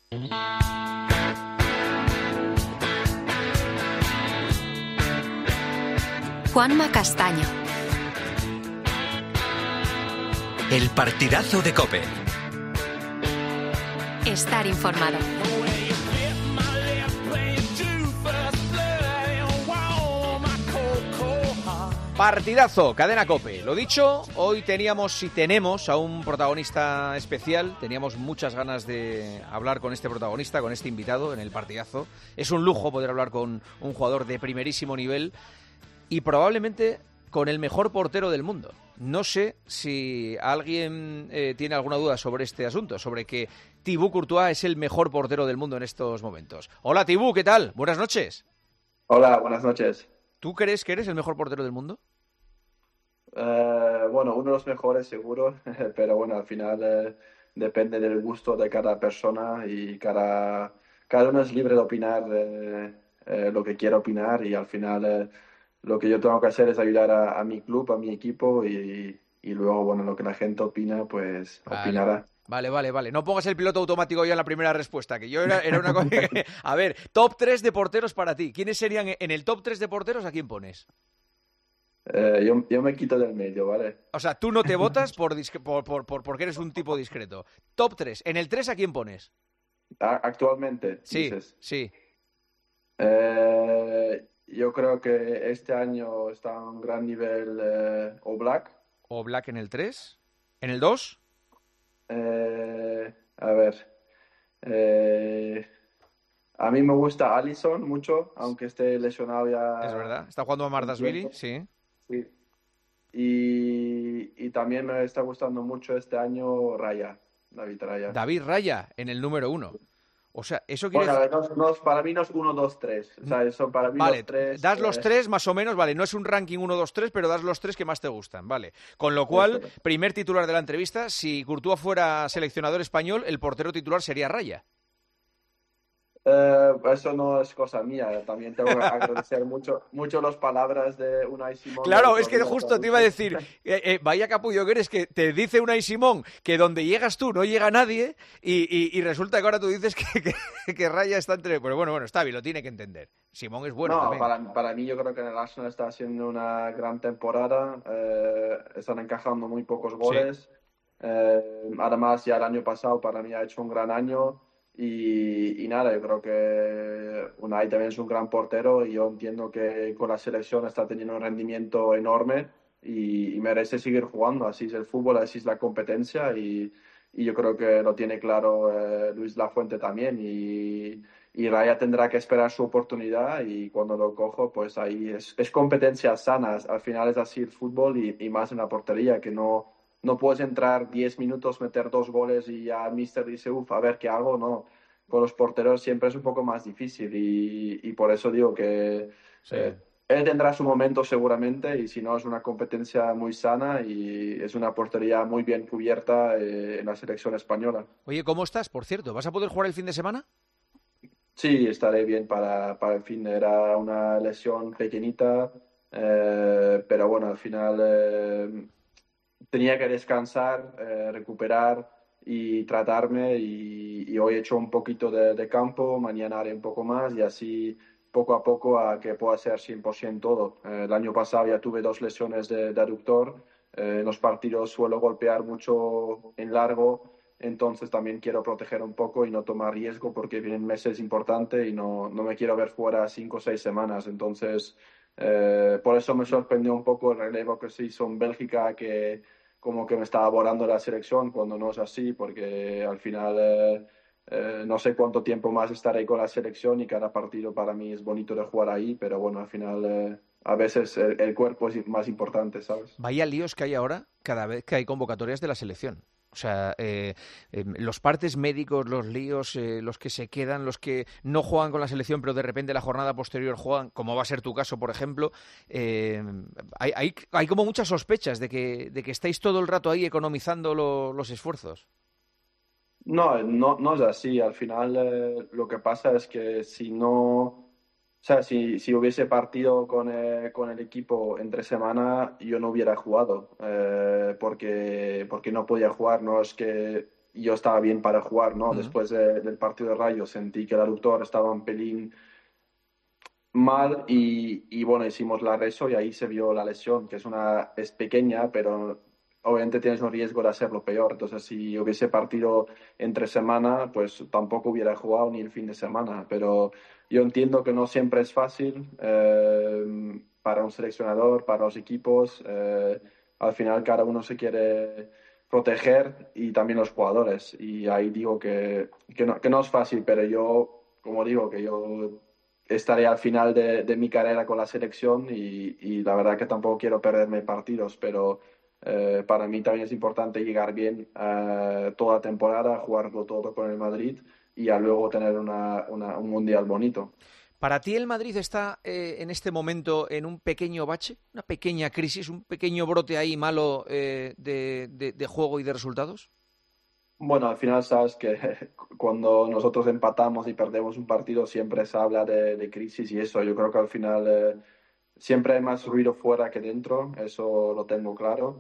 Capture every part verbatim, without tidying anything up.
Juanma Castaño. El partidazo de COPE. Estar informado. Partidazo, cadena COPE. Lo dicho, hoy teníamos y tenemos a un protagonista especial. Teníamos muchas ganas de hablar con este protagonista, con este invitado en el partidazo. Es un lujo poder hablar con un jugador de primerísimo nivel y probablemente con el mejor portero del mundo. No sé si alguien eh, tiene alguna duda sobre este asunto, sobre que Thibaut Courtois es el mejor portero del mundo en estos momentos. Hola Thibaut, ¿qué tal? Buenas noches. Hola, buenas noches. ¿Tú crees que eres el mejor portero del mundo? Uh, bueno, uno de los mejores seguro, pero bueno, al final eh, depende del gusto de cada persona y cada, cada uno es libre de opinar eh, eh, lo que quiera opinar y al final eh, lo que yo tengo que hacer es ayudar a, a mi club, a mi equipo y, y luego, bueno, lo que la gente opina, pues Vale. opinará. Vale, vale, vale. No pongas el piloto automático ya en la primera respuesta, que yo era, era una cosa que... A ver, top tres de porteros para ti. ¿Quiénes serían en el top tres de porteros? ¿A quién pones? Eh, yo, yo me quito del medio, ¿vale? O sea, tú no te votas por, discre- por, por, por porque eres un tipo discreto. Top tres. En el tres, ¿a quién pones? A- actualmente, Sí, dices. sí. Eh, yo creo que este año está a un gran nivel eh, Oblak. ¿O Black en el tres? ¿En el dos? Eh, a ver, eh, a mí me gusta Alisson mucho, aunque esté lesionado ya. Es verdad. ¿Está jugando a un Mardashvili? tiempo. Sí. Sí. Y, y también me está gustando mucho este año Raya, David Raya. David Raya en el número uno. O sea, eso quiere Bueno, decir... no, no, para mí no es uno, dos, tres. O sea, eso para mí Vale, los tres. das los eh, tres más o menos, vale, no es un ranking uno, dos, tres, pero das los tres que más te gustan, vale. Con lo cual, Eso es. primer titular de la entrevista, si Courtois fuera seleccionador español, el portero titular sería Raya. Eh, eso no es cosa mía. También tengo que agradecer mucho, mucho las palabras de Unai Simón. Claro, del es que otro día, justo te iba a decir, eh, eh, vaya capullo que eres, que te dice Unai Simón que donde llegas tú no llega nadie y, y, y resulta que ahora tú dices que, que, que Raya está entre... Pero bueno, bueno, está bien, lo tiene que entender. Simón es bueno no, también. para, para mí yo creo que el Arsenal está haciendo una gran temporada. Eh, están encajando muy pocos goles. Eh, además, ya el año pasado para mí ha hecho un gran año. Y, y nada, yo creo que Unai también es un gran portero y yo entiendo que con la selección está teniendo un rendimiento enorme y, y merece seguir jugando. Así es el fútbol, así es la competencia y, y yo creo que lo tiene claro eh, Luis Lafuente también y, y Raya tendrá que esperar su oportunidad y cuando lo cojo, pues ahí es, es competencia sana. Al final es así el fútbol y, y más en la portería, que no... No puedes entrar diez minutos, meter dos goles y ya el míster dice, uff, a ver qué hago. No, con los porteros siempre es un poco más difícil y, y por eso digo que Sí. eh, él tendrá su momento seguramente y si no es una competencia muy sana y es una portería muy bien cubierta eh, en la selección española. Oye, ¿cómo estás, por cierto? ¿Vas a poder jugar el fin de semana? Sí, estaré bien para, para el fin. Era una lesión pequeñita, eh, pero bueno, al final... Eh, tenía que descansar, eh, recuperar y tratarme y, y hoy he hecho un poquito de, de campo, mañana haré un poco más y así poco a poco a que pueda ser cien por ciento todo. Eh, el año pasado ya tuve dos lesiones de, de aductor, eh, en los partidos suelo golpear mucho en largo, entonces también quiero proteger un poco y no tomar riesgo porque vienen meses importantes y no, no me quiero ver fuera cinco o seis semanas, entonces... Eh, por eso me sorprendió un poco el relevo que se hizo en Bélgica, que como que me estaba volando la selección cuando no es así, porque al final eh, eh, no sé cuánto tiempo más estaré con la selección y cada partido para mí es bonito de jugar ahí, pero bueno, al final eh, a veces el, el cuerpo es más importante, ¿sabes? Vaya líos que hay ahora cada vez que hay convocatorias de la selección. O sea, eh, eh, los partes médicos, los líos, eh, los que se quedan, los que no juegan con la selección, pero de repente la jornada posterior juegan, como va a ser tu caso, por ejemplo. Eh, hay, hay, hay como muchas sospechas de que, de que estáis todo el rato ahí economizando lo, los esfuerzos. No, no, no es así. Al final eh, lo que pasa es que si no... O sea, si, si hubiese partido con, eh, con el equipo entre semana, yo no hubiera jugado, eh, porque, porque no podía jugar. No es que yo estaba bien para jugar, ¿no? Uh-huh. Después de, del partido de Rayo sentí que el aductor estaba un pelín mal y, y bueno, hicimos la reso y ahí se vio la lesión, que es una es pequeña, pero obviamente tienes un riesgo de hacerlo peor. Entonces, si hubiese partido entre semana, pues tampoco hubiera jugado ni el fin de semana. Pero yo entiendo que no siempre es fácil eh, para un seleccionador, para los equipos. Eh, al final cada uno se quiere proteger y también los jugadores. Y ahí digo que, que, no, que no es fácil, pero yo, como digo, que yo estaré al final de, de mi carrera con la selección y, y la verdad que tampoco quiero perderme partidos, pero eh, para mí también es importante llegar bien eh, toda la temporada, jugarlo todo con el Madrid y ya luego tener una, una, un mundial bonito. ¿Para ti el Madrid está eh, en este momento en un pequeño bache, una pequeña crisis, un pequeño brote ahí malo eh, de, de, de juego y de resultados? Bueno, al final sabes que cuando nosotros empatamos y perdemos un partido siempre se habla de, de crisis y eso. Yo creo que al final eh, siempre hay más ruido fuera que dentro, eso lo tengo claro.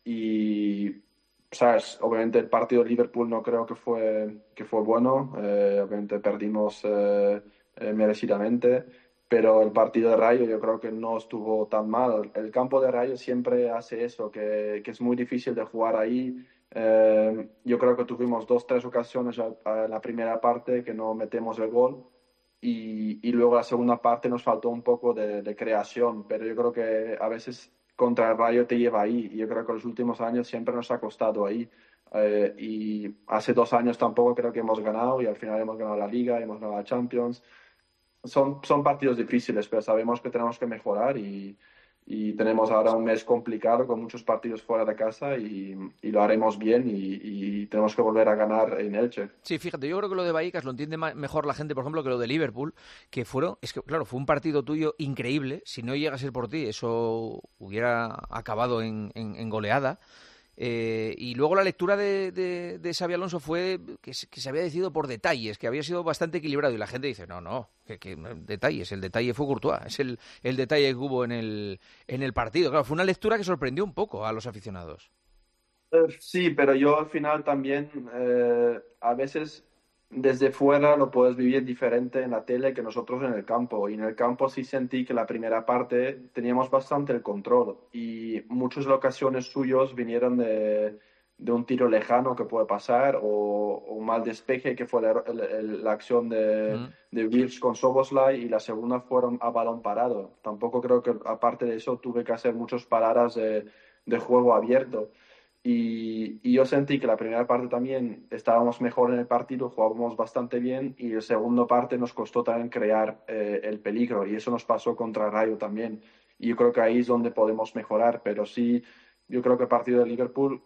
Y, sabes, obviamente el partido de Liverpool no creo que fue, que fue bueno. Eh, obviamente perdimos eh, eh, merecidamente, pero el partido de Rayo yo creo que no estuvo tan mal. El campo de Rayo siempre hace eso, que, que es muy difícil de jugar ahí. Eh, yo creo que tuvimos dos, tres ocasiones en la primera parte que no metemos el gol y, y luego la segunda parte nos faltó un poco de, de creación, pero yo creo que a veces contra el Rayo te lleva ahí y yo creo que los últimos años siempre nos ha costado ahí. Eh, y hace dos años tampoco creo que hemos ganado y al final hemos ganado la Liga, hemos ganado la Champions. Son, son partidos difíciles, pero sabemos que tenemos que mejorar y, y tenemos ahora un mes complicado con muchos partidos fuera de casa y, y lo haremos bien y, y tenemos que volver a ganar en Elche. Sí, fíjate, yo creo que lo de Vallecas lo entiende ma- mejor la gente, por ejemplo, que lo de Liverpool, que fueron, es que claro, fue un partido tuyo increíble, si no llega a ser por ti, eso hubiera acabado en, en, en goleada. Eh, y luego la lectura de, de, de Xabi Alonso fue que se, que se había decidido por detalles, que había sido bastante equilibrado. Y la gente dice, no, no, que, que detalles, el detalle fue Courtois, es el, el detalle que hubo en el, en el partido. Claro, fue una lectura que sorprendió un poco a los aficionados. Eh, Sí, pero yo al final también eh, a veces desde fuera lo puedes vivir diferente en la tele que nosotros en el campo. Y en el campo sí sentí que la primera parte teníamos bastante el control y muchas ocasiones suyos vinieron de, de un tiro lejano que puede pasar o, o un mal despeje que fue la, el- el- la acción de, Mm. de Wirtz con Szoboszlai y la segunda fueron a balón parado. Tampoco creo que aparte de eso tuve que hacer muchas paradas de de juego abierto. Y, y yo sentí que la primera parte también estábamos mejor en el partido, jugábamos bastante bien y la segunda parte nos costó también crear eh, el peligro y eso nos pasó contra Rayo también. Y yo creo que ahí es donde podemos mejorar, pero sí, yo creo que el partido de Liverpool,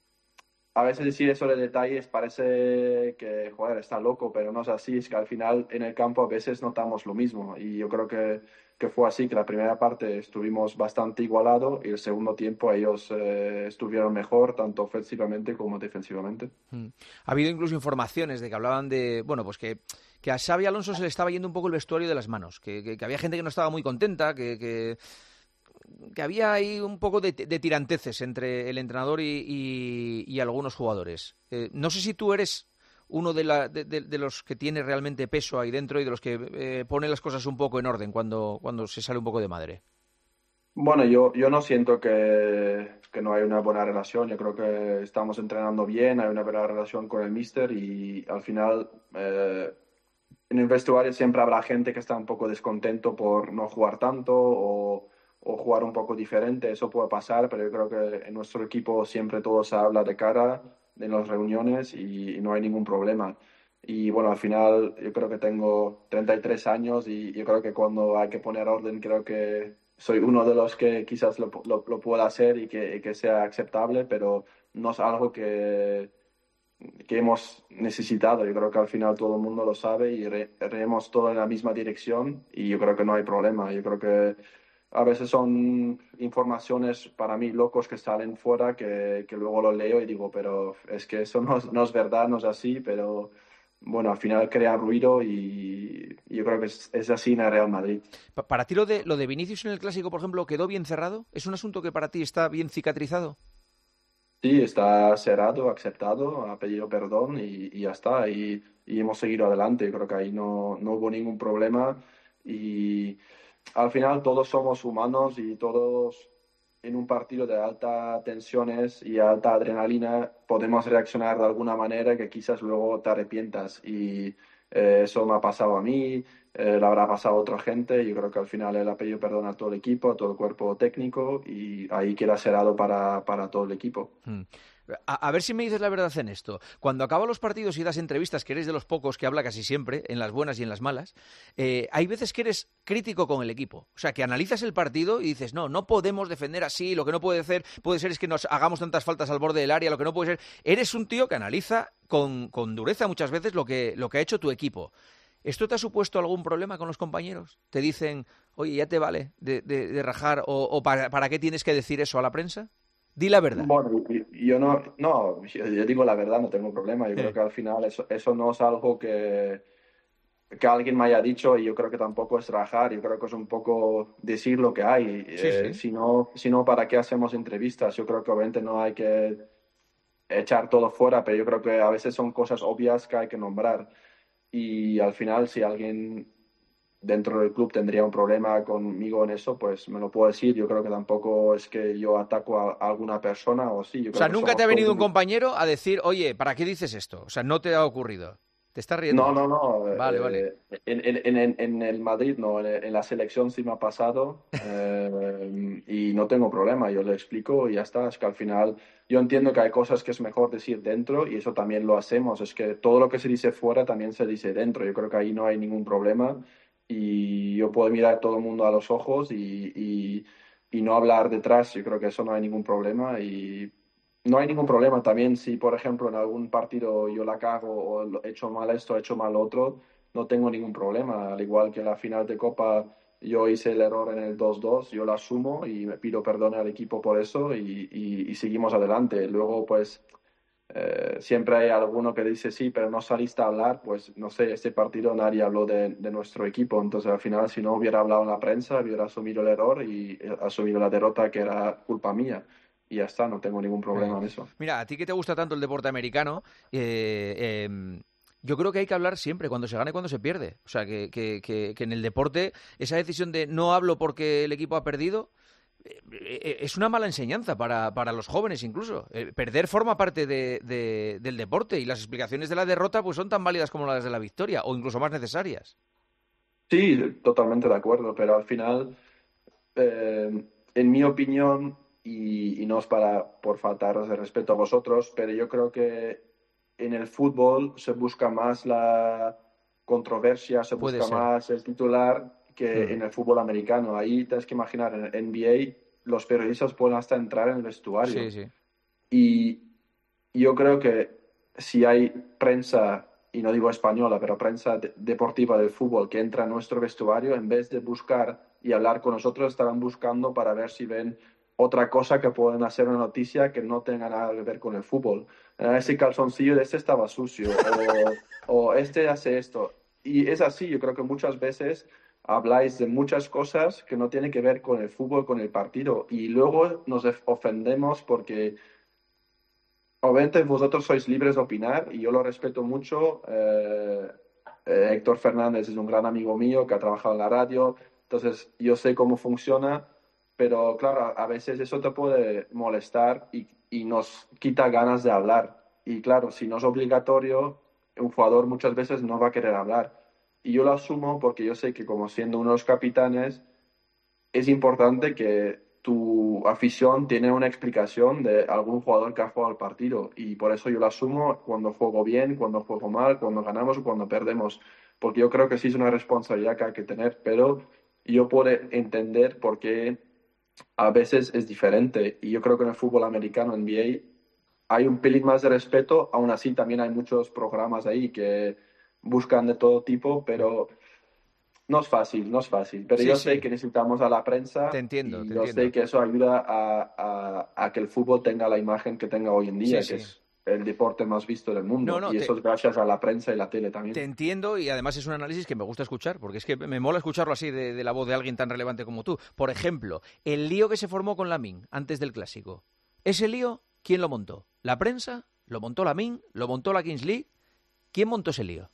a veces decir eso de detalles parece que, joder, está loco, pero no es así, es que al final en el campo a veces notamos lo mismo y yo creo que, que fue así, que la primera parte estuvimos bastante igualado y el segundo tiempo ellos eh, estuvieron mejor, tanto ofensivamente como defensivamente. Mm. Ha habido incluso informaciones de que hablaban de, bueno, pues que, que a Xabi Alonso se le estaba yendo un poco el vestuario de las manos, que, que, que había gente que no estaba muy contenta, que... que... que había ahí un poco de, de tiranteces entre el entrenador y, y, y algunos jugadores. Eh, no sé si tú eres uno de, la, de, de, de los que tiene realmente peso ahí dentro y de los que eh, pone las cosas un poco en orden cuando, cuando se sale un poco de madre. Bueno, yo, yo no siento que, que no hay una buena relación. Yo creo que estamos entrenando bien, hay una buena relación con el míster y al final eh, en el vestuario siempre habrá gente que está un poco descontento por no jugar tanto o, o jugar un poco diferente. Eso puede pasar, pero yo creo que en nuestro equipo siempre todo se habla de cara en las reuniones y, y no hay ningún problema. Y bueno, al final yo creo que tengo treinta y tres años y yo creo que cuando hay que poner orden, creo que soy uno de los que quizás lo, lo, lo pueda hacer y que, y que sea aceptable, pero no es algo que, que hemos necesitado. Yo creo que al final todo el mundo lo sabe y re, reemos todo en la misma dirección y yo creo que no hay problema. Yo creo que a veces son informaciones para mí locos que salen fuera que, que luego lo leo y digo, pero es que eso no, no es verdad, no es así, pero bueno, al final crea ruido y, y yo creo que es, es así en el Real Madrid. Pa- ¿Para ti lo de, lo de Vinicius en el Clásico, por ejemplo, quedó bien cerrado? ¿Es un asunto que para ti está bien cicatrizado? Sí, está cerrado, aceptado, ha pedido perdón y, y ya está. Y, y hemos seguido adelante. Creo que ahí no, no hubo ningún problema. Y al final todos somos humanos y todos en un partido de alta tensiones y alta adrenalina podemos reaccionar de alguna manera que quizás luego te arrepientas. Y eh, eso me ha pasado a mí, eh, le habrá pasado a otra gente. Yo creo que al final él ha pedido perdón a todo el equipo, a todo el cuerpo técnico y ahí queda cerrado para, para todo el equipo. Hmm. A, a ver si me dices la verdad en esto. Cuando acaban los partidos y das entrevistas, que eres de los pocos que habla casi siempre, en las buenas y en las malas, eh, hay veces que eres crítico con el equipo. O sea, que analizas el partido y dices, no, no podemos defender así, lo que no puede ser, puede ser es que nos hagamos tantas faltas al borde del área, lo que no puede ser... Eres un tío que analiza con, con dureza muchas veces lo que, lo que ha hecho tu equipo. ¿Esto te ha supuesto algún problema con los compañeros? ¿Te dicen, oye, ya te vale de, de, de rajar o, o para, para qué tienes que decir eso a la prensa? Di la verdad. Bueno, yo no, no, yo, yo digo la verdad, no tengo problema. Yo Eh. creo que al final eso, eso no es algo que, que alguien me haya dicho y yo creo que tampoco es rajar, yo creo que es un poco decir lo que hay. Sí, Eh, sí. si no, si no, ¿para qué hacemos entrevistas? Yo creo que obviamente no hay que echar todo fuera, pero yo creo que a veces son cosas obvias que hay que nombrar. Y al final, si alguien dentro del club tendría un problema conmigo en eso, pues me lo puedo decir. Yo creo que tampoco es que yo ataco a, a alguna persona o sí. Yo O creo sea, que nunca somos te ha venido un todos... compañero a decir, oye, ¿para qué dices esto? O sea, no te ha ocurrido. ¿Te estás riendo? No, no, no. Vale, vale. eh, en, en, en, en el Madrid no, en, en la selección sí me ha pasado eh, y no tengo problema, yo le explico y ya está. Es que al final yo entiendo que hay cosas que es mejor decir dentro y eso también lo hacemos. Es que todo lo que se dice fuera también se dice dentro. Yo creo que ahí no hay ningún problema y yo puedo mirar a todo el mundo a los ojos y, y, y no hablar detrás. Yo creo que eso no hay ningún problema y no hay ningún problema también si, por ejemplo, en algún partido yo la cago o lo- he hecho mal esto, he hecho mal otro, no tengo ningún problema. Al igual que en la final de Copa yo hice el error en el dos dos, yo lo asumo y me pido perdón al equipo por eso y, y- y seguimos adelante. Luego, pues, eh, siempre hay alguno que dice sí, pero no saliste a hablar, pues no sé, este partido nadie habló de, de nuestro equipo, entonces al final si no hubiera hablado en la prensa, hubiera asumido el error y eh, asumido la derrota que era culpa mía. Y ya está, no tengo ningún Eh, problema en eso. Mira, a ti que te gusta tanto el deporte americano, eh, em, yo creo que hay que hablar siempre, cuando se gana y cuando se pierde. O sea, que, que, que, que en el deporte esa decisión de no hablo porque el equipo ha perdido eh, eh, es una mala enseñanza para, para los jóvenes incluso. Eh, perder forma parte de, de- del deporte y las explicaciones de la derrota pues son tan válidas como las de la victoria o incluso más necesarias. Sí, totalmente de acuerdo, pero al final, eh, en mi opinión, y, y no es para por faltaros de respeto a vosotros, pero yo creo que en el fútbol se busca más la controversia, se Puede busca ser. más el titular que Hmm. en el fútbol americano. Ahí tienes que imaginar, en el N B A los periodistas pueden hasta entrar en el Sí, vestuario. sí. Y yo creo que si hay prensa, y no digo española, pero prensa de- deportiva del fútbol que entra en nuestro vestuario, en vez de buscar y hablar con nosotros, estarán buscando para ver si ven otra cosa que pueden hacer una noticia que no tenga nada que ver con el fútbol. Eh, ese calzoncillo de este estaba sucio, o, o este hace esto. Y es así, yo creo que muchas veces habláis de muchas cosas que no tienen que ver con el fútbol, con el partido, y luego nos ofendemos porque obviamente vosotros sois libres de opinar y yo lo respeto mucho. Eh, eh, Héctor Fernández es un gran amigo mío que ha trabajado en la radio, entonces yo sé cómo funciona, pero claro, a, a veces eso te puede molestar y, y nos quita ganas de hablar. Y claro, si no es obligatorio, un jugador muchas veces no va a querer hablar. Y yo lo asumo porque yo sé que como siendo uno de los capitanes, es importante que tu afición tiene una explicación de algún jugador que ha jugado el partido y por eso yo lo asumo cuando juego bien, cuando juego mal, cuando ganamos o cuando perdemos, porque yo creo que sí es una responsabilidad que hay que tener, pero yo puedo entender por qué a veces es diferente y yo creo que en el fútbol americano, N B A, hay un pelín más de respeto, aún así también hay muchos programas ahí que buscan de todo tipo, pero... No es fácil, no es fácil, pero Sí, yo sé sí. que necesitamos a la Te prensa entiendo, y te yo entiendo. sé que eso ayuda a, a- a que el fútbol tenga la imagen que tenga hoy en Sí, día, que sí. es el deporte más visto del No, mundo. no, Y te, eso es gracias a la prensa y la tele Te también. entiendo y además es un análisis que me gusta escuchar, porque es que me mola escucharlo así de, de la voz de alguien tan relevante como tú. Por ejemplo, el lío que se formó con Lamine antes del Clásico. ¿Ese lío ¿quién lo montó? ¿La prensa? ¿Lo montó Lamine? ¿Lo montó la Kings League? ¿Quién montó ese lío?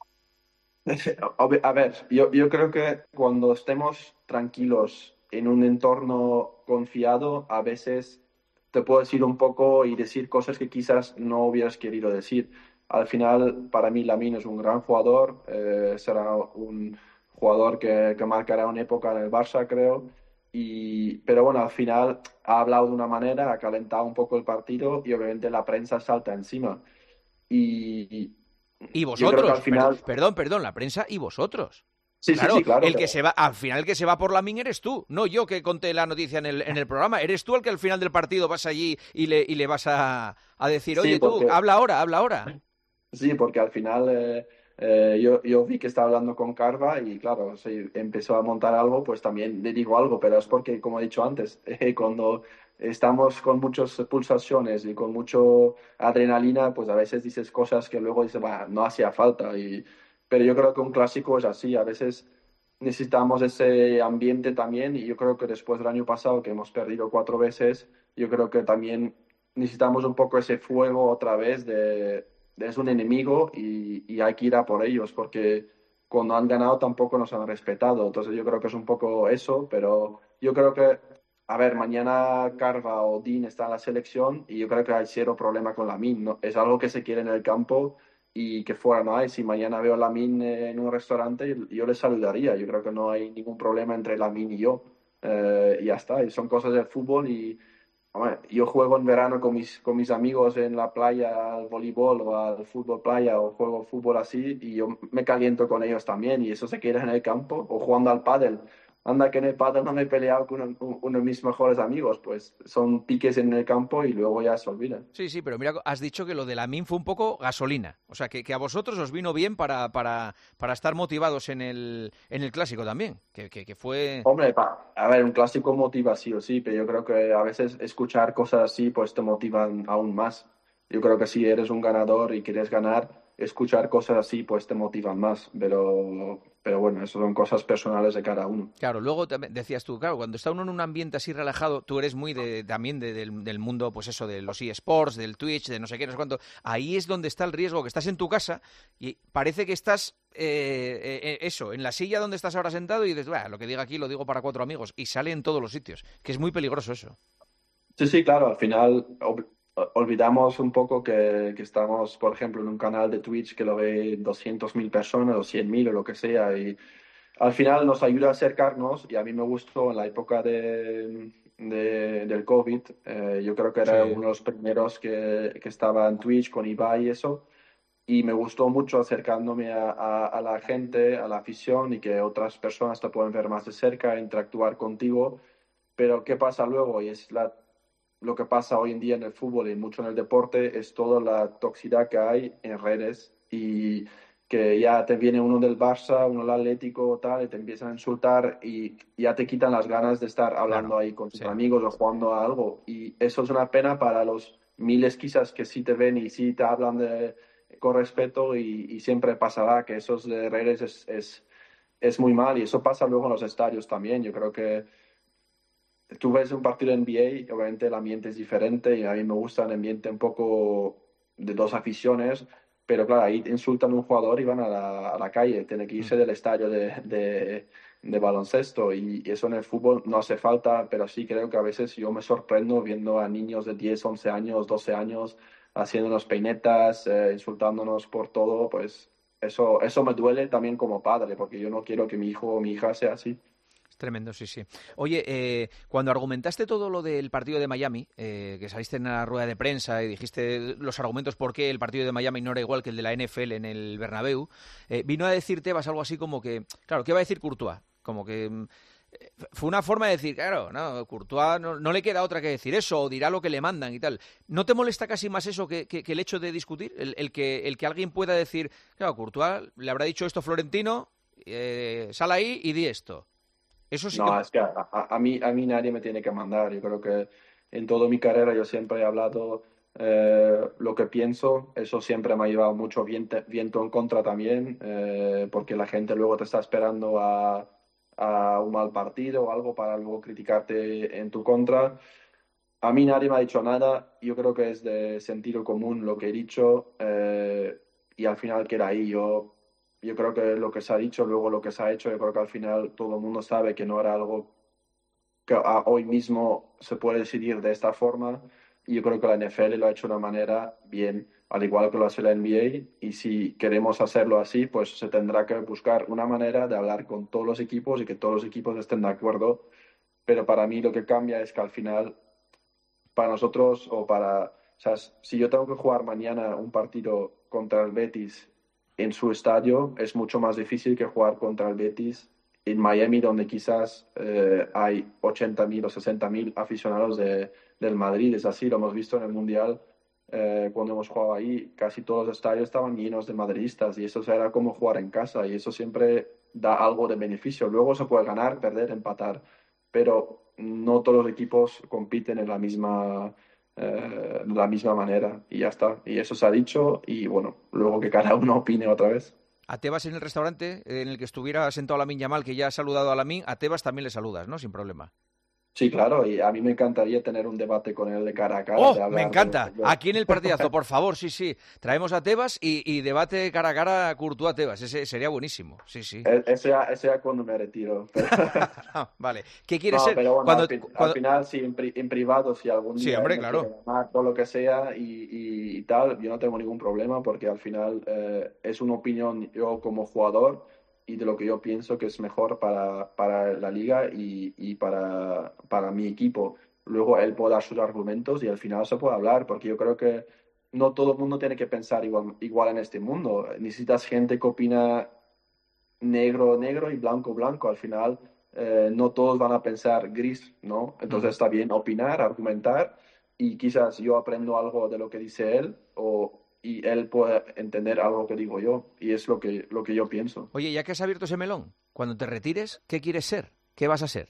A ver, yo, yo creo que cuando estemos tranquilos en un entorno confiado, a veces te puedes ir un poco y decir cosas que quizás no hubieras querido decir. Al final, para mí, Lamine es un gran jugador, eh, será un jugador que, que marcará una época en el Barça, creo. Y, pero bueno, al final ha hablado de una manera, ha calentado un poco el partido y obviamente la prensa salta encima. Y Y yo creo que al vosotros, per- final... perdón, perdón, la prensa y vosotros. Sí, sí, Claro, sí, claro, el que pero... se va, al final el que se va por Lamine eres tú, no yo que conté la noticia en el, en el programa. Eres tú el que al final del partido vas allí y le, y le vas a, a decir, Sí, oye tú, porque, habla ahora, habla ahora. sí, porque al final eh, eh, yo, yo vi que estaba hablando con Carva y claro, si empezó a montar algo, pues también le digo algo, pero es porque, como he dicho antes, eh, cuando estamos con muchas pulsaciones y con mucho adrenalina, pues a veces dices cosas que luego dices, "Bah, no hacía falta". Y, pero yo creo que un clásico es así, a veces necesitamos ese ambiente también y yo creo que después del año pasado que hemos perdido cuatro veces, yo creo que también necesitamos un poco ese fuego otra vez de, de es un enemigo y, y hay que ir a por ellos porque cuando han ganado tampoco nos han respetado. Entonces yo creo que es un poco eso, pero yo creo que, a ver, mañana Carva o Dean está en la selección y yo creo que hay cero problema con Lamine, ¿no? Es algo que se quiere en el campo y que fuera no hay. Si mañana veo a Lamine en un restaurante, yo le saludaría. Yo creo que no hay ningún problema entre Lamine y yo. Eh, y ya está. Y son cosas del fútbol y hombre, yo juego en verano con mis, con mis amigos en la playa al voleibol o al fútbol playa o juego fútbol así y yo me caliento con ellos también y eso se queda en el campo o jugando al pádel. Anda que en el pádel no me he peleado con uno, uno de mis mejores amigos, pues son piques en el campo y luego ya se olvidan. Sí, sí, pero mira, has dicho que lo de Lamine fue un poco gasolina. O sea, que, que a vosotros os vino bien para, para, para estar motivados en el, en el clásico también. Que, que, que fue... Hombre, pa, a ver, un clásico motiva sí o sí, pero yo creo que a veces escuchar cosas así pues te motivan aún más. Yo creo que si eres un ganador y quieres ganar, escuchar cosas así pues te motivan más, pero, pero bueno, eso son cosas personales de cada uno. Claro, luego también decías tú, claro, cuando está uno en un ambiente así relajado, tú eres muy de, también de- del, del mundo, pues eso, de los eSports, del Twitch, de no sé qué, no sé cuánto. Ahí es donde está el riesgo, que estás en tu casa y parece que estás, eh, eh, eh, eso, en la silla donde estás ahora sentado y dices, "Bah, lo que diga aquí lo digo para cuatro amigos", y sale en todos los sitios, que es muy peligroso eso. Sí, sí, claro, al final ob- olvidamos un poco que, que estamos, por ejemplo, en un canal de Twitch que lo ve doscientas mil personas o cien mil o lo que sea y al final nos ayuda a acercarnos y a mí me gustó en la época de, de- del COVID, eh, yo creo que era Sí. uno de los primeros que, que estaba en Twitch con Ibai y eso, y me gustó mucho acercándome a, a- a la gente, a la afición y que otras personas te pueden ver más de cerca, interactuar contigo, pero ¿qué pasa luego? Y es la, lo que pasa hoy en día en el fútbol y mucho en el deporte, es toda la toxicidad que hay en redes y que ya te viene uno del Barça, uno del Atlético o tal, y te empiezan a insultar y ya te quitan las ganas de estar hablando Claro, ahí con tus sí. amigos o jugando a algo. Y eso es una pena para los miles quizás que sí te ven y sí te hablan de, con respeto y, y siempre pasará que esos de redes es, es, es muy mal y eso pasa luego en los estadios también. Yo creo que tú ves un partido de N B A y obviamente el ambiente es diferente y a mí me gusta el ambiente un poco de dos aficiones, pero claro, ahí insultan a un jugador y van a la, a la calle, tiene que Mm. irse del estadio de, de, de baloncesto y eso en el fútbol no hace falta, pero sí creo que a veces yo me sorprendo viendo a niños de diez once años, doce años haciéndonos peinetas, eh, insultándonos por todo, pues eso, eso me duele también como padre, porque yo no quiero que mi hijo o mi hija sea así. Es tremendo, sí, sí. Oye, eh, cuando argumentaste todo lo del partido de Miami, eh, que saliste en la rueda de prensa y dijiste los argumentos por qué el partido de Miami no era igual que el de la N F L en el Bernabéu, eh, vino a decir Tebas algo así como que, claro, ¿qué va a decir Courtois? Como que mm, eh, fue una forma de decir, claro, no, Courtois no, no le queda otra que decir eso, o dirá lo que le mandan y tal. ¿No te molesta casi más eso que, que- que el hecho de discutir? El, el que, el que alguien pueda decir, claro, Courtois le habrá dicho esto Florentino, eh, sal ahí y di esto. Eso sí que... No, es que a, a- a mí, a mí nadie me tiene que mandar. Yo creo que en toda mi carrera yo siempre he hablado eh, lo que pienso. Eso siempre me ha llevado mucho viento, viento en contra también, eh, porque la gente luego te está esperando a, a un mal partido o algo para luego criticarte en tu contra. A mí nadie me ha dicho nada, yo creo que es de sentido común lo que he dicho eh, y al final queda ahí. Yo, yo creo que lo que se ha dicho, luego lo que se ha hecho, yo creo que al final todo el mundo sabe que no era algo que a- hoy mismo se puede decidir de esta forma y yo creo que la N F L lo ha hecho de una manera bien, al igual que lo hace la N B A y si queremos hacerlo así, pues se tendrá que buscar una manera de hablar con todos los equipos y que todos los equipos estén de acuerdo, pero para mí lo que cambia es que al final para nosotros o para, o sea, si yo tengo que jugar mañana un partido contra el Betis en su estadio, es mucho más difícil que jugar contra el Betis en Miami, donde quizás eh, hay ochenta mil o sesenta mil aficionados de, del Madrid. Es así, lo hemos visto en el Mundial. Eh, cuando hemos jugado ahí, casi todos los estadios estaban llenos de madridistas y eso era como jugar en casa y eso siempre da algo de beneficio. Luego se puede ganar, perder, empatar, pero no todos los equipos compiten en la misma, eh, de la misma manera y ya está. Y eso se ha dicho y bueno, luego que cada uno opine otra vez. A Tebas en el restaurante en el que estuviera sentado Lamine Yamal, que ya ha saludado a Lamine, a Tebas también le saludas, ¿no? Sin problema. Sí, claro, y a mí me encantaría tener un debate con él de cara a cara, de ¡Oh! Me hablar de... encanta. de- Aquí en el partidazo, por favor, sí, sí. Traemos a Tebas y, y debate cara a cara Courtois-Tebas. Ese sería buenísimo. Sí, sí. e- Ese ya, ese ya cuando me retiro. Pero... Ah, vale. ¿Qué quieres No, ser? pero bueno, al, Cuando, fin- al cuando... final, sí, en, pri- en privado, si algún Sí, día él hombre, me quiere claro. llamar, todo lo que sea y, y- y tal, yo no tengo ningún problema porque al final eh, es una opinión yo como jugador y de lo que yo pienso que es mejor para, para la liga y, y para, para mi equipo. Luego él puede dar sus argumentos y al final se puede hablar porque yo creo que no todo el mundo tiene que pensar igual, igual en este mundo. Necesitas gente que opina negro, negro y blanco, blanco. Al final, eh, no todos van a pensar gris, ¿no? Entonces Ujú. está bien opinar, argumentar y quizás yo aprendo algo de lo que dice él o, y él puede entender algo que digo yo. Y es lo que, lo que yo pienso. Oye, ya que has abierto ese melón, cuando te retires, ¿qué quieres ser? ¿Qué vas a ser?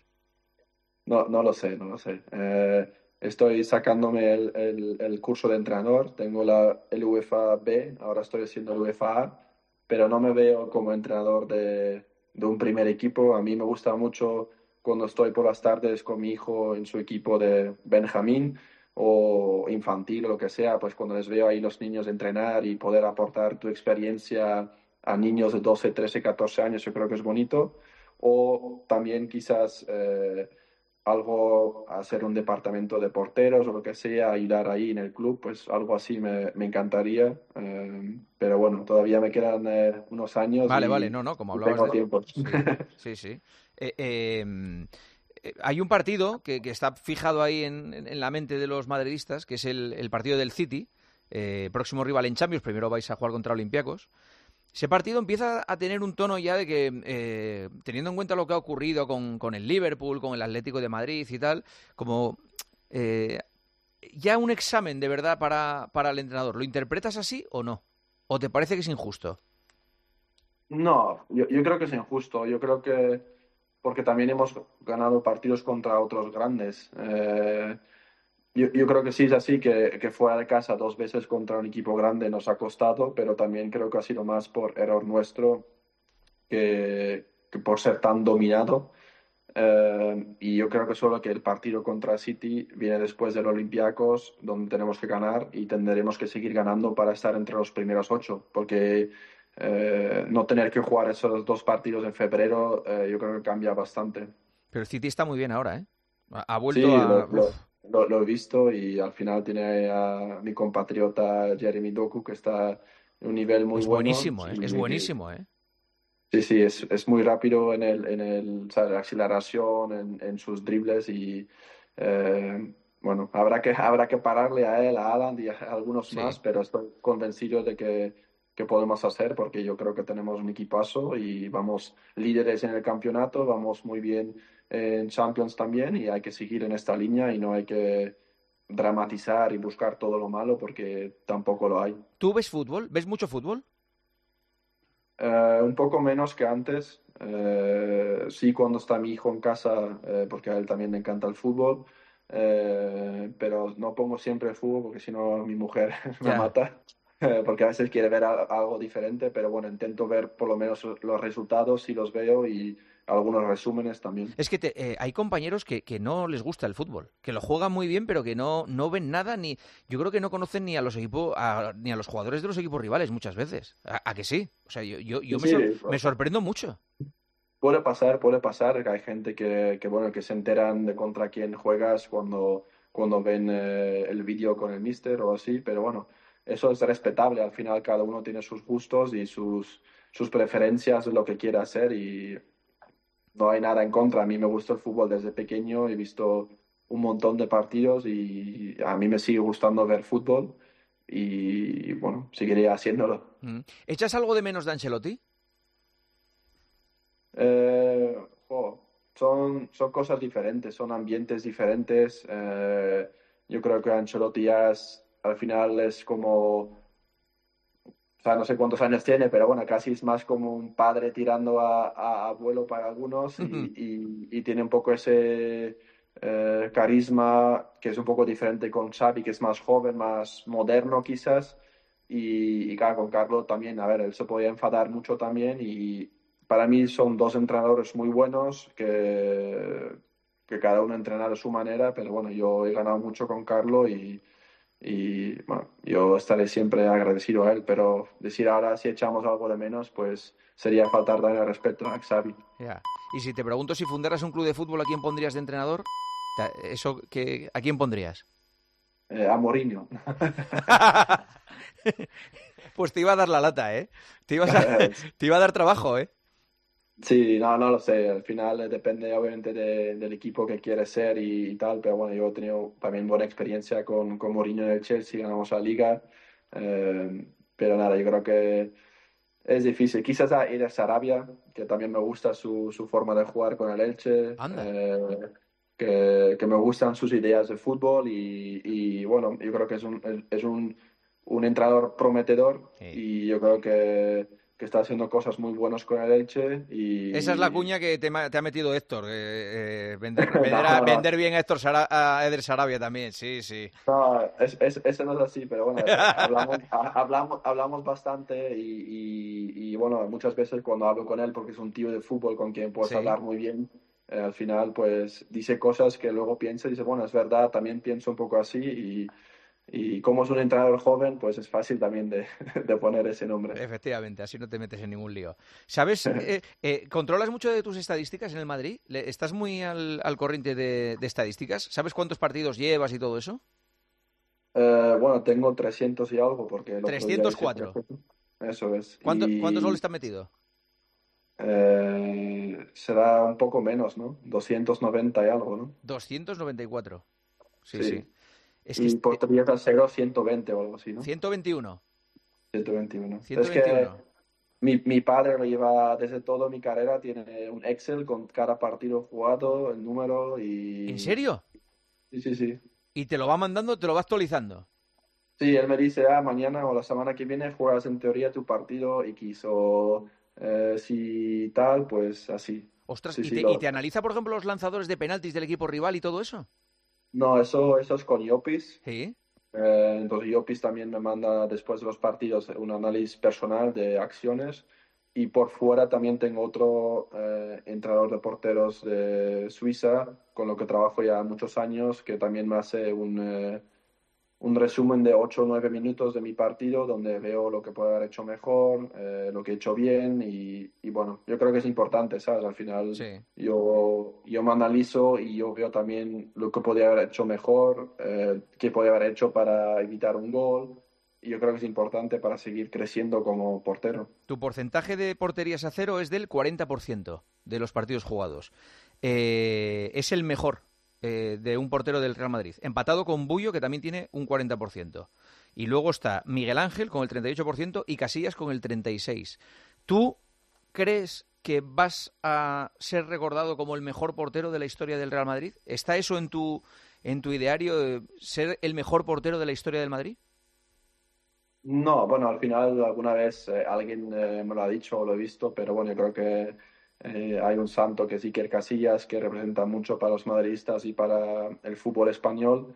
No, no lo sé, no lo sé. Eh, estoy sacándome el, el, el curso de entrenador. Tengo la, el U E F A B, ahora estoy haciendo el U E F A A, pero no me veo como entrenador de, de un primer equipo. A mí me gusta mucho cuando estoy por las tardes con mi hijo en su equipo de Benjamín o infantil o lo que sea, pues cuando les veo ahí los niños entrenar y poder aportar tu experiencia a niños de doce, trece, catorce años, yo creo que es bonito. O también quizás... eh, algo, hacer un departamento de porteros o lo que sea, ayudar ahí en el club, pues algo así me, me encantaría. Eh, pero bueno, todavía me quedan eh, unos años Vale, vale, y, no, no, como y hablabas tengo de... tiempo. Sí, sí, sí. Eh, eh, eh, hay un partido que, que está fijado ahí en, en- en la mente de los madridistas, que es el, el partido del City, eh, próximo rival en Champions, primero vais a jugar contra Olympiacos. Ese partido empieza a tener un tono ya de que, eh, teniendo en cuenta lo que ha ocurrido con, con el Liverpool, con el Atlético de Madrid y tal, como eh, ya un examen de verdad para, para el entrenador. ¿Lo interpretas así o no? ¿O te parece que es injusto? No, yo, yo creo que es injusto. Yo creo que porque también hemos ganado partidos contra otros grandes. Eh, yo, yo creo que sí es así, que, que fuera de casa dos veces contra un equipo grande nos ha costado, pero también creo que ha sido más por error nuestro que, que por ser tan dominado. Eh, y yo creo que solo que el partido contra City viene después del Olympiacos, donde tenemos que ganar y tendremos que seguir ganando para estar entre los primeros ocho, porque eh, no tener que jugar esos dos partidos en febrero, eh, yo creo que cambia bastante. Pero el City está muy bien ahora, ¿eh? Ha, ha vuelto Sí, a... lo, uf, lo, lo, lo he visto y al final tiene a mi compatriota Jeremy Doku, que está en un nivel muy es bueno. buenísimo, ¿eh? Es Y, buenísimo, ¿eh? sí, sí, es, es muy rápido en el, en el, ¿sabes? La aceleración, en, en sus dribles y eh, bueno, habrá que, habrá que pararle a él, a Haaland y a algunos Sí. más, pero estoy convencido de que, que podemos hacer porque yo creo que tenemos un equipazo y vamos líderes en el campeonato, vamos muy bien en Champions también y hay que seguir en esta línea y no hay que dramatizar y buscar todo lo malo porque tampoco lo hay. ¿Tú ves fútbol? ¿Ves mucho fútbol? Eh, un poco menos que antes. Eh, sí, cuando está mi hijo en casa, eh, porque a él también le encanta el fútbol. Eh, pero no pongo siempre el fútbol porque si no mi mujer me Ya. mata. porque a veces quiere ver a- algo diferente, pero bueno, intento ver por lo menos los resultados si los veo y algunos resúmenes también. Es que te- eh, hay compañeros que, que no les gusta el fútbol, que lo juegan muy bien, pero que no, no ven nada, ni yo creo que no conocen ni a los equipos, a- ni a los jugadores de los equipos rivales muchas veces. ¿A, a que sí? O sea, yo, yo, Sí, yo me, sí, sor- me sorprendo mucho. puede pasar, puede pasar, que hay gente que, que, bueno, que se enteran de contra quién juegas cuando, cuando ven eh, el vídeo con el míster o así, pero bueno, eso es respetable. Al final cada uno tiene sus gustos y sus, sus preferencias de lo que quiere hacer y no hay nada en contra. A mí me gusta el fútbol desde pequeño, he visto un montón de partidos y a mí me sigue gustando ver fútbol y bueno, seguiré haciéndolo. Mm. ¿Echas algo de menos de Ancelotti? Eh, jo, son, son cosas diferentes, son ambientes diferentes. Eh, yo creo que Ancelotti ya es, al final es como, o sea, no sé cuántos años tiene, pero bueno, casi es más como un padre tirando a, a abuelo para algunos y, y- y tiene un poco ese eh, carisma que es un poco diferente con Xavi, que es más joven, más moderno quizás. Y, y claro, con Carlo también, a ver, él se podía enfadar mucho también y para mí son dos entrenadores muy buenos que, que cada uno entrena de su manera, pero bueno, yo he ganado mucho con Carlo y y bueno, yo estaré siempre agradecido a él, pero decir ahora si echamos algo de menos, pues sería faltar de respeto a Xavi. Ya. Y si te pregunto si fundaras un club de fútbol, ¿a quién pondrías de entrenador? Ta- Eso, que, ¿a quién pondrías? Eh, a Mourinho. Pues te iba a dar la lata, ¿eh? Te ibas a- te iba a dar trabajo, ¿eh? Sí, no, no lo sé. Al final eh, depende obviamente de- del equipo que quieres ser y, y tal, pero bueno, yo he tenido también buena experiencia con, con Mourinho en el Chelsea, ganamos la liga. Eh, pero nada, yo creo que es difícil. Quizás a Eder Sarabia, que también me gusta su, su forma de jugar con el Elche, Anda. eh, que, que me gustan sus ideas de fútbol y, y, bueno, yo creo que es un, es, es un, un entrenador prometedor Sí. y yo creo que, que está haciendo cosas muy buenas con el Elche Esa es la y... cuña que te, ma- te ha metido Héctor. eh, eh, vender, No, vender, a- no, no. vender bien a Héctor Sara- a Eder Sarabia también, sí, sí. No, es, es, eso no es así, pero bueno, eh, hablamos, ha- hablamos, hablamos bastante y, y, y, bueno, muchas veces cuando hablo con él, porque es un tío de fútbol con quien puedes Sí. hablar muy bien, eh, al final pues dice cosas que luego piensa y dice, bueno, es verdad, también pienso un poco así y, y como es un entrenador joven, pues es fácil también de, de poner ese nombre. Efectivamente, así no te metes en ningún lío. ¿Sabes? eh, eh, ¿controlas mucho de tus estadísticas en el Madrid? ¿Le- ¿Estás muy al, al corriente de, de estadísticas? ¿Sabes cuántos partidos llevas y todo eso? Eh, bueno, tengo trescientos y algo porque el otro día trescientos hice cuatro. trescientos. Eso es. ¿Cuánto, ¿Cuántos goles Y te has metido? eh, será un poco menos, ¿no? Doscientos noventa y algo, ¿no? doscientos noventa y cuatro. Sí, sí. Sí. Es que Y es- eh, portería trasero ciento veinte o algo así, ¿no? ciento veintiuno. ciento veintiuno. Es que ciento veintiuno. mi, mi padre lo lleva desde toda mi carrera, tiene un Excel con cada partido jugado, el número ¿En y... serio? Sí, sí, sí. Y te lo va mandando, te lo va actualizando. Sí, él me dice, ah, mañana o la semana que viene juegas en teoría tu partido X o eh, si tal, pues así. Ostras, Sí, ¿y sí, te, y lo... te analiza, por ejemplo, los lanzadores de penaltis del equipo rival y todo eso? No, eso, eso es con Iopis. Sí. Eh, entonces Iopis también me manda después de los partidos un análisis personal de acciones y por fuera también tengo otro eh, entrenador de porteros de Suiza con lo que trabajo ya muchos años que también me hace un, eh, un resumen de ocho o nueve minutos de mi partido donde veo lo que puedo haber hecho mejor, eh, lo que he hecho bien y, y bueno, yo creo que es importante, ¿sabes? Al final Sí. yo, yo me analizo y yo veo también lo que podía haber hecho mejor, eh, qué podía haber hecho para evitar un gol y yo creo que es importante para seguir creciendo como portero. Tu porcentaje de porterías a cero es del cuarenta por ciento de los partidos jugados. Eh, es el mejor eh, de un portero del Real Madrid. Empatado con Bullo, que también tiene un cuarenta por ciento. Y luego está Miguel Ángel con el treinta y ocho por ciento y Casillas con el treinta y seis por ciento. ¿Tú crees que vas a ser recordado como el mejor portero de la historia del Real Madrid? ¿Está eso en tu, en tu ideario, de ser el mejor portero de la historia del Madrid? No, bueno, al final alguna vez eh, alguien eh, me lo ha dicho o lo he visto, pero bueno, yo creo que eh, hay un santo que es Iker Casillas, que representa mucho para los madridistas y para el fútbol español.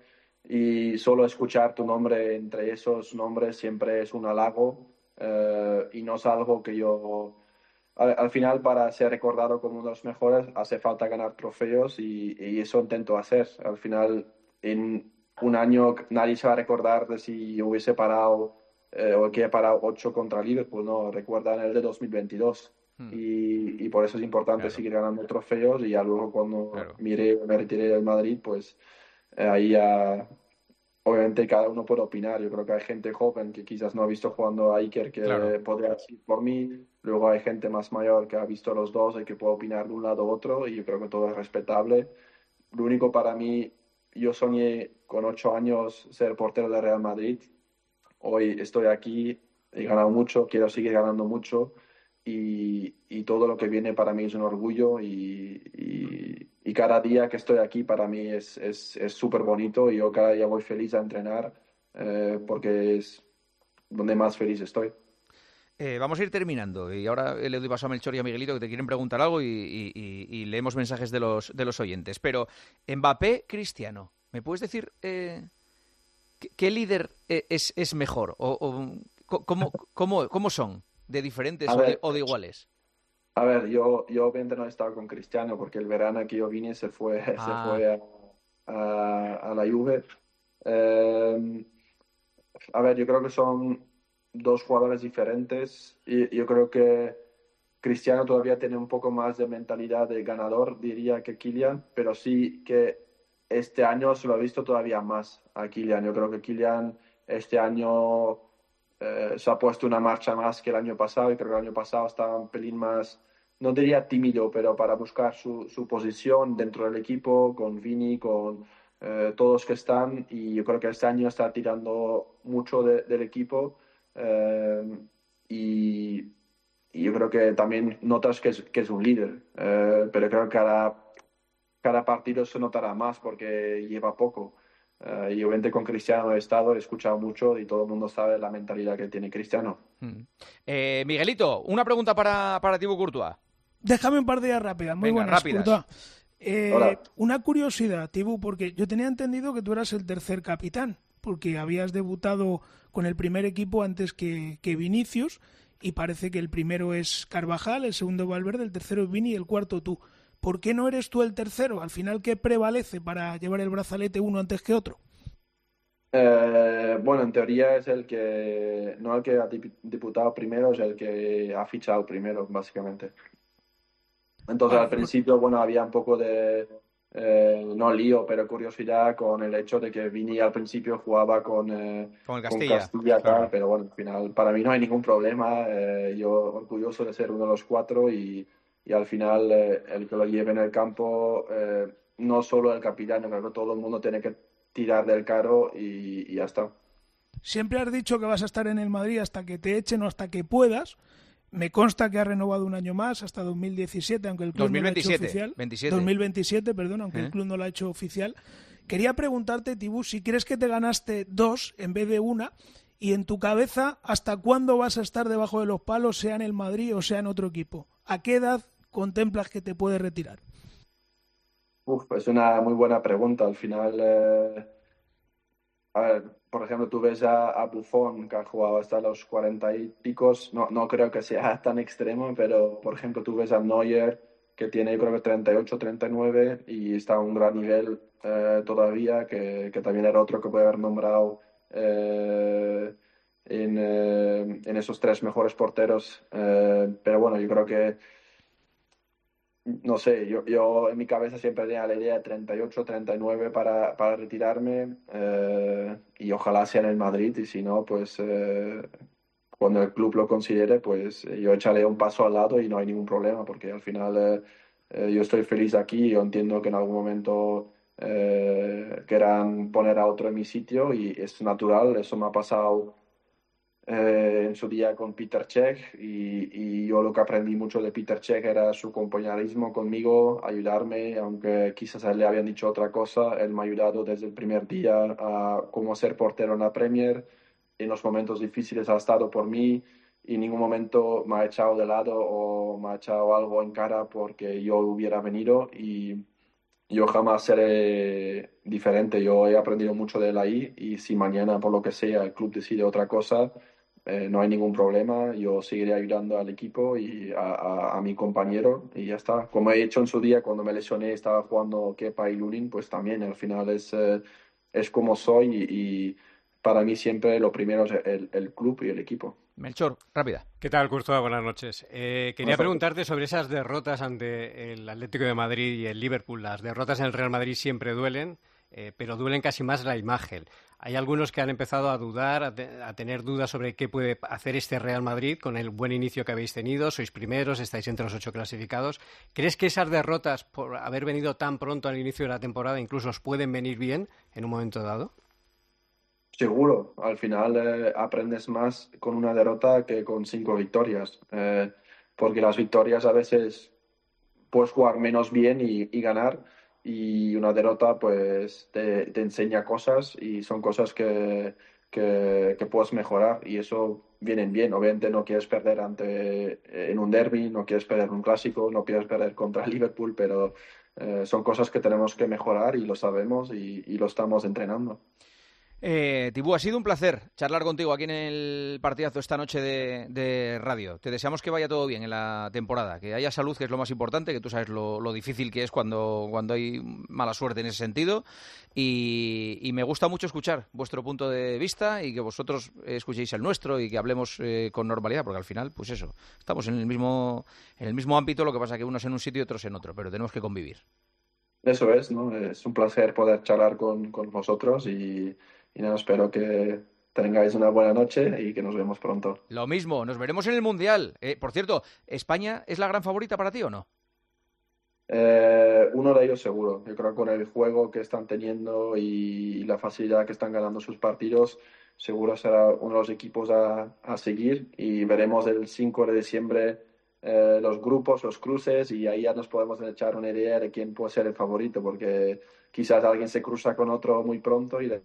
y solo escuchar tu nombre entre esos nombres siempre es un halago, eh, y no es algo que yo... Al, al final, para ser recordado como uno de los mejores, hace falta ganar trofeos y, y eso intento hacer. Al final, en un año nadie se va a recordar de si yo hubiese parado eh, o que he parado ocho contra Liverpool, no, recuerdan el de dos mil veintidós. Hmm. Y, y por eso es importante Claro. seguir ganando trofeos y ya luego cuando Claro. mire, me retiré del Madrid, pues eh, ahí ya obviamente cada uno puede opinar. Yo creo que hay gente joven que quizás no ha visto jugando a Iker que Claro. podría decir por mí. Luego hay gente más mayor que ha visto los dos y que puede opinar de un lado u otro y yo creo que todo es respetable. Lo único para mí, yo soñé con ocho años ser portero de Real Madrid. Hoy estoy aquí, he ganado mucho, quiero seguir ganando mucho y, y todo lo que viene para mí es un orgullo y, y, y cada día que estoy aquí para mí es es es súper bonito y yo cada día voy feliz a entrenar, eh, porque es donde más feliz estoy. Eh, vamos a ir terminando y ahora le doy paso a Melchor y a Miguelito que te quieren preguntar algo y, y- y- y leemos mensajes de los, de los oyentes. Pero Mbappé, Cristiano, ¿me puedes decir eh, qué, qué líder eh, es, es mejor? ¿O, o co- cómo, cómo, cómo son? ¿De diferentes A o de, ver, o de iguales? a ver, yo, yo obviamente no he estado con Cristiano porque el verano que yo vine se fue, se Ah, fue a, a, a la Juve. Eh, A ver, yo creo que son dos jugadores diferentes y yo creo que Cristiano todavía tiene un poco más de mentalidad de ganador, diría que Kylian, pero sí que este año se lo ha visto todavía más a Kylian. Yo creo que Kylian este año eh, se ha puesto una marcha más que el año pasado y creo que el año pasado estaba un pelín más, no diría tímido, pero para buscar su, su posición dentro del equipo, con Vini, con eh, todos que están y yo creo que este año está tirando mucho de- del equipo, eh, y, y yo creo que también notas que es, que es un líder, eh, pero creo que cada, cada partido se notará más porque lleva poco. Eh, y obviamente con Cristiano he estado, he escuchado mucho y todo el mundo sabe la mentalidad que tiene Cristiano. mm. Eh, Miguelito, una pregunta para, para Thibaut Courtois. Déjame un par de días rápidas, muy Venga, buenas, rápidas. Courtois. Eh, Ahora, una curiosidad, Tibu, porque yo tenía entendido que tú eras el tercer capitán, porque habías debutado con el primer equipo antes que, que Vinicius, y parece que el primero es Carvajal, el segundo Valverde, el tercero es Vini y el cuarto tú. ¿Por qué no eres tú el tercero? Al final, ¿qué prevalece para llevar el brazalete uno antes que otro? Eh, bueno, en teoría es el que, no el que ha dip- diputado primero, es el que ha fichado primero, básicamente. Entonces al Vale, por- principio, bueno, había un poco de, eh, no lío, pero curiosidad con el hecho de que Vini al principio jugaba con, eh, Con el con Castilla, Castilla, tal, claro. pero bueno, al final para mí no hay ningún problema. Eh, yo orgulloso de ser uno de los cuatro y, y al final eh, el que lo lleve en el campo, eh, no solo el capitán, yo creo que todo el mundo tiene que tirar del carro y, y ya está. siempre has dicho que vas a estar en el Madrid hasta que te echen o hasta que puedas. Me consta que ha renovado un año más, hasta dos mil diecisiete, aunque el club no lo ha hecho dos mil veintisiete. oficial. veintisiete. dos mil veintisiete, perdón, aunque ¿Eh? el club no lo ha hecho oficial. Quería preguntarte, Tibú, si crees que te ganaste dos en vez de una, y en tu cabeza, ¿hasta cuándo vas a estar debajo de los palos, sea en el Madrid o sea en otro equipo? ¿A qué edad contemplas que te puedes retirar? Uf, es una muy buena pregunta. Al final, eh, a ver, por ejemplo, tú ves a, a Buffon, que ha jugado hasta los cuarenta y picos. No, no creo que sea tan extremo, pero por ejemplo, tú ves a Neuer, que tiene yo creo que treinta y ocho, treinta y nueve y está a un gran nivel eh, todavía, que, que también era otro que puede haber nombrado eh, en, eh, en esos tres mejores porteros. Eh, pero bueno, yo creo que no sé, yo, yo en mi cabeza siempre tenía la idea de treinta y ocho, treinta y nueve para, para retirarme, eh, y ojalá sea en el Madrid y si no, pues eh, cuando el club lo considere, pues eh, yo echaré un paso al lado y no hay ningún problema porque al final eh, eh, yo estoy feliz aquí, yo entiendo que en algún momento eh, quieran poner a otro en mi sitio y es natural, eso me ha pasado eh, en su día con Peter Cech y, y yo lo que aprendí mucho de Peter Cech era su compañerismo conmigo, ayudarme, aunque quizás a él le habían dicho otra cosa, él me ha ayudado desde el primer día a cómo ser portero en la Premier, en los momentos difíciles ha estado por mí y en ningún momento me ha echado de lado o me ha echado algo en cara porque yo hubiera venido y yo jamás seré diferente. Yo he aprendido mucho de él ahí y si mañana, por lo que sea, el club decide otra cosa, eh, no hay ningún problema. Yo seguiré ayudando al equipo y a, a, a mi compañero y ya está. Como he hecho en su día cuando me lesioné, estaba jugando Kepa y Lunin, pues también al final es, eh, es como soy y, y para mí siempre lo primero es el, el club y el equipo. Melchor, rápida. ¿Qué tal, Courtois? Buenas noches. Eh, quería preguntarte sobre esas derrotas ante el Atlético de Madrid y el Liverpool. Las derrotas en el Real Madrid siempre duelen, eh, pero duelen casi más la imagen. Hay algunos que han empezado a dudar, a, te- a tener dudas sobre qué puede hacer este Real Madrid con el buen inicio que habéis tenido. Sois primeros, estáis entre los ocho clasificados. ¿Crees que esas derrotas, por haber venido tan pronto al inicio de la temporada, incluso os pueden venir bien en un momento dado? Seguro, al final eh, aprendes más con una derrota que con cinco victorias, eh, porque las victorias a veces puedes jugar menos bien y, y ganar, y una derrota pues te, te enseña cosas y son cosas que, que, que puedes mejorar y eso vienen bien. Obviamente no quieres perder ante, en un derbi, no quieres perder en un clásico, no quieres perder contra Liverpool, pero eh, son cosas que tenemos que mejorar y lo sabemos y, y lo estamos entrenando. Eh, Tibú, ha sido un placer charlar contigo aquí en el partidazo esta noche de, de radio. Te deseamos que vaya todo bien en la temporada, que haya salud, que es lo más importante, que tú sabes lo, lo difícil que es cuando, cuando hay mala suerte en ese sentido. Y, y me gusta mucho escuchar vuestro punto de vista y que vosotros escuchéis el nuestro y que hablemos eh, con normalidad, porque al final, pues eso, estamos en el mismo, en el mismo ámbito, lo que pasa que unos en un sitio y otros en otro, pero tenemos que convivir. Eso es, ¿no? Es un placer poder charlar con, con vosotros y, y nada, espero que tengáis una buena noche y que nos vemos pronto. Lo mismo, nos veremos en el Mundial. Eh, por cierto, ¿España es la gran favorita para ti o no? Eh, uno de ellos seguro. Yo creo que con el juego que están teniendo y la facilidad que están ganando sus partidos, seguro será uno de los equipos a, a seguir y veremos el cinco de diciembre eh, los grupos, los cruces y ahí ya nos podemos echar una idea de quién puede ser el favorito porque quizás alguien se cruza con otro muy pronto y de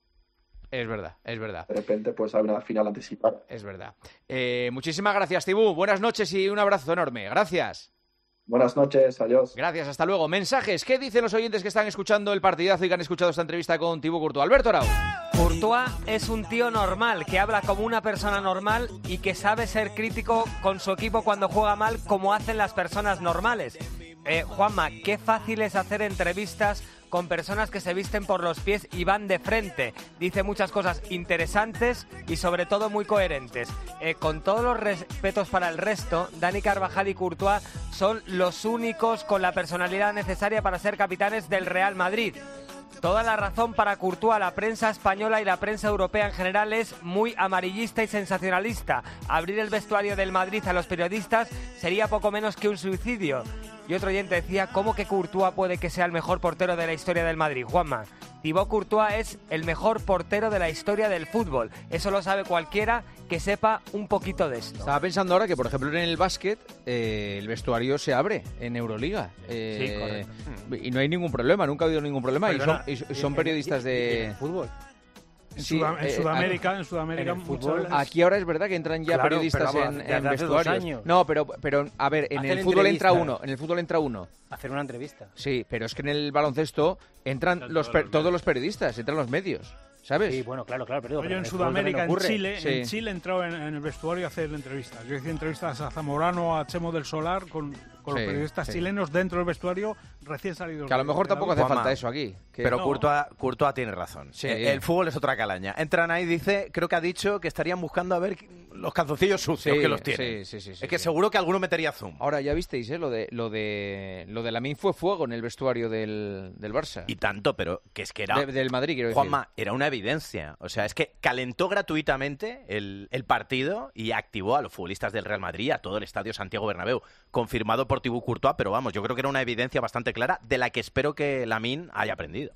Es verdad, es verdad. de repente pues hay una final anticipada. Es verdad. Eh, muchísimas gracias, Tibú. Buenas noches y un abrazo enorme. Gracias. Buenas noches, adiós. Gracias, hasta luego. Mensajes. ¿Qué dicen los oyentes que están escuchando el partidazo y que han escuchado esta entrevista con Tibú Courtois? Alberto Arau. Courtois es un tío normal, que habla como una persona normal y que sabe ser crítico con su equipo cuando juega mal, como hacen las personas normales. Eh, Juanma, qué fácil es hacer entrevistas con personas que se visten por los pies y van de frente. Dice muchas cosas interesantes y sobre todo muy coherentes. Eh, con todos los respetos para el resto, Dani Carvajal y Courtois son los únicos con la personalidad necesaria para ser capitanes del Real Madrid. Toda la razón para Courtois. La prensa española y la prensa europea en general es muy amarillista y sensacionalista. Abrir el vestuario del Madrid a los periodistas sería poco menos que un suicidio. Y otro oyente decía, ¿cómo que Courtois puede que sea el mejor portero de la historia del Madrid? Juanma, Thibaut Courtois es el mejor portero de la historia del fútbol. Eso lo sabe cualquiera que sepa un poquito de esto. Estaba pensando ahora que, por ejemplo, en el básquet eh, el vestuario se abre en Euroliga. Eh, Sí, correcto. Y no hay ningún problema, nunca ha habido ningún problema. Y son, y son periodistas de... fútbol. En, Sí, Sudam- en eh, Sudamérica, en Sudamérica en el muchas fútbol, veces- Aquí ahora es verdad que entran ya Claro, periodistas pero vamos, en, desde en hace dos vestuarios. años. No, pero, pero a ver, en Hacen el fútbol entra entrevistas. uno, en el fútbol entra uno. Hacer una entrevista. Sí, pero es que en el baloncesto entran Entran los todos per- los todos los periodistas, entran los medios, ¿sabes? Sí, bueno, claro, claro. Pero, Oye, pero en el fútbol también Sudamérica, en ocurre. Chile, Sí. en Chile entró en, en el vestuario a hacer entrevistas. Yo hice entrevistas a Zamorano, a Chemo del Solar, con, con Sí, los periodistas sí. chilenos dentro del vestuario recién salidos. Que a lo de- mejor de la tampoco hace vida. Juanma, falta eso aquí. que- Pero No. Courtois, Courtois tiene razón. Sí. El, el fútbol es otra calaña. Entran ahí, dice, creo que ha dicho que estarían buscando a ver los calzoncillos sucios Sí, que los tienen. sí, sí, sí, sí, es que sí. seguro que alguno metería zoom. Ahora ya visteis, ¿eh? Lo de lo de lo de Lamine fue fuego en el vestuario del, del Barça. Y tanto, pero que es que era... De- del Madrid, quiero decir. Juanma, era una evidencia. O sea, es que calentó gratuitamente el, el partido y activó a los futbolistas del Real Madrid, a todo el estadio Santiago Bernabéu, confirmado por Thibaut Courtois, pero vamos, yo creo que era una evidencia bastante clara de la que espero que Lamine haya aprendido.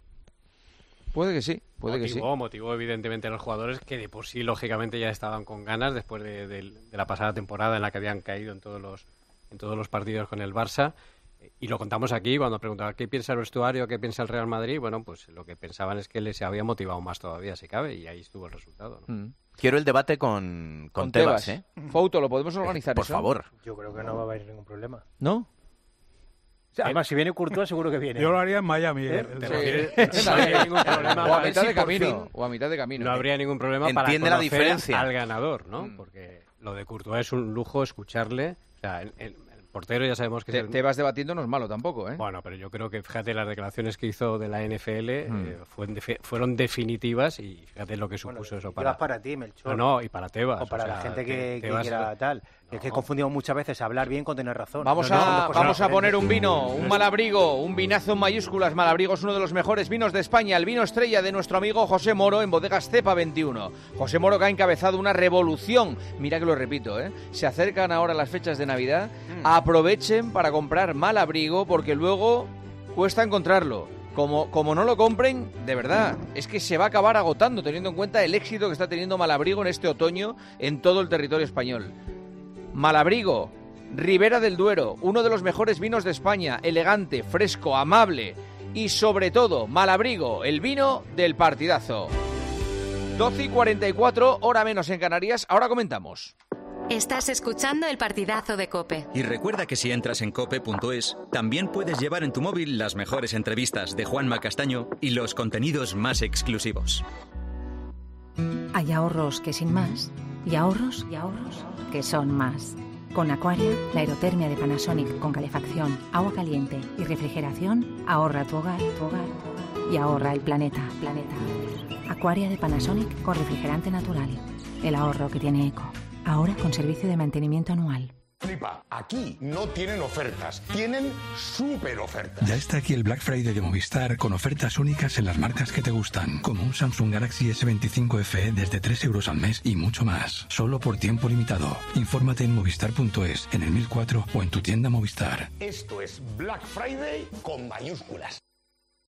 Puede que sí, puede que sí. Motivó, motivó evidentemente a los jugadores que de por sí, lógicamente, ya estaban con ganas después de, de- de la pasada temporada en la que habían caído en todos los, en todos los partidos con el Barça. Y lo contamos aquí cuando preguntaban qué piensa el vestuario, qué piensa el Real Madrid. Bueno, pues lo que pensaban es que les había motivado más todavía, si cabe, y ahí estuvo el resultado, ¿no? Mm. Quiero el debate con, con, Con Tebas, Tebas. ¿eh? Fouto, ¿lo podemos organizar Por eso? favor. Yo creo que no va a haber ningún problema. ¿No? O sea, además, si viene Courtois, seguro que viene. Yo lo haría en Miami. ¿eh? ¿Eh? No habría ningún problema. O a mitad de por camino. fin. O a mitad de camino. No habría ningún problema para Entiende la conocer diferencia. al ganador, ¿no? Mm. Porque lo de Courtois es un lujo escucharle. O sea, el, el, el portero ya sabemos que... Te, es el... te vas debatiendo, no es malo tampoco, ¿eh? Bueno, pero yo creo que, fíjate, las declaraciones que hizo de la N F L mm. eh, fueron, defi fueron definitivas y fíjate lo que supuso bueno, eso para... para ti, Melchor. No, no, y para Tebas. O para o sea, la gente que, te, que quiera tal. No. Es que confundimos muchas veces hablar bien con tener razón. Vamos, no, no, a, vamos a poner un vino, un Malabrigo, un vinazo en mayúsculas. Malabrigo es uno de los mejores vinos de España, el vino estrella de nuestro amigo José Moro en Bodegas Cepa veintiuno. José Moro que ha encabezado una revolución. Mira que lo repito, ¿eh? Se acercan ahora las fechas de Navidad. Mm. Aprovechen para comprar Malabrigo porque luego cuesta encontrarlo. Como, como no lo compren, de verdad, es que se va a acabar agotando teniendo en cuenta el éxito que está teniendo Malabrigo en este otoño en todo el territorio español. Malabrigo, Ribera del Duero, uno de los mejores vinos de España, elegante, fresco, amable y sobre todo, Malabrigo, el vino del partidazo. doce y cuarenta y cuatro, hora menos en Canarias, ahora comentamos. Estás escuchando el partidazo de COPE. Y recuerda que si entras en cope punto es, también puedes llevar en tu móvil las mejores entrevistas de Juanma Castaño y los contenidos más exclusivos. Hay ahorros que sin más, y ahorros y ahorros que son más. Con Aquaria, la aerotermia de Panasonic con calefacción, agua caliente y refrigeración ahorra tu hogar, tu hogar, tu hogar y ahorra el planeta, planeta. Aquaria de Panasonic con refrigerante natural. El ahorro que tiene eco. Ahora con servicio de mantenimiento anual. Flipa, aquí no tienen ofertas, tienen súper ofertas. Ya está aquí el Black Friday de Movistar con ofertas únicas en las marcas que te gustan, como un Samsung Galaxy ese veinticinco F E desde tres euros al mes y mucho más, solo por tiempo limitado. Infórmate en movistar punto es, en el mil cuatro o en tu tienda Movistar. Esto es Black Friday con mayúsculas.